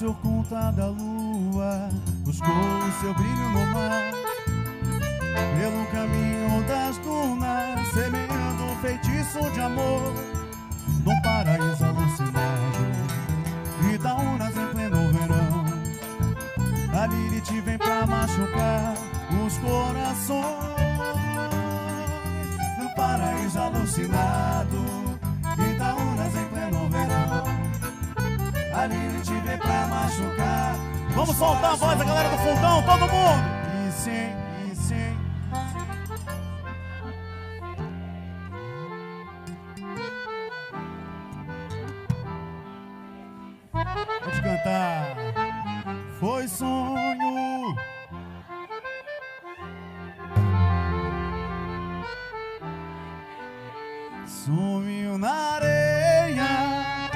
face oculta da lua buscou o seu brilho no mar. Pelo caminho das dunas, semeando um feitiço de amor, num paraíso alucinado, Itaúnas em pleno verão. A Lilith vem pra machucar os corações, num paraíso alucinado, Itaúnas em pleno verão. A Lilith vem pra machucar. Vamos soltar a voz da galera do fundão, todo mundo! E sim, e sim. Pode cantar. Foi sonho, sumiu na areia.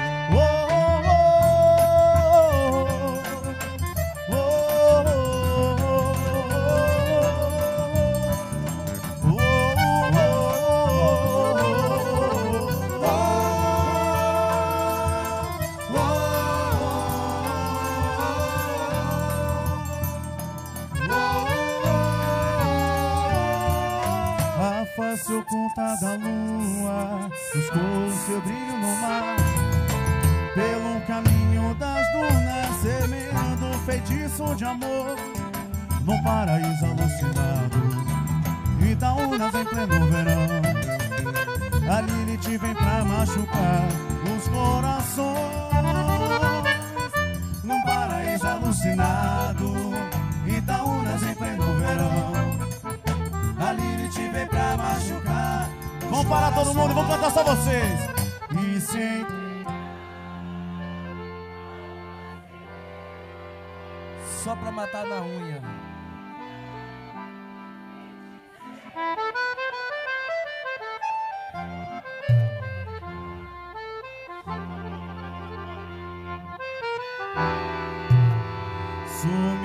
Face oculta da lua buscou seu brilho no mar. Pelo caminho das dunas, semeando um feitiço de amor, num paraíso alucinado, Itaúnas em pleno verão. A Lilith vem pra machucar os corações, num paraíso alucinado, Itaúnas em pleno verão. A Lilith vem pra machucar. Vamos parar todo mundo e vamos cantar só vocês. E sim. Só pra matar na unha. Sumiu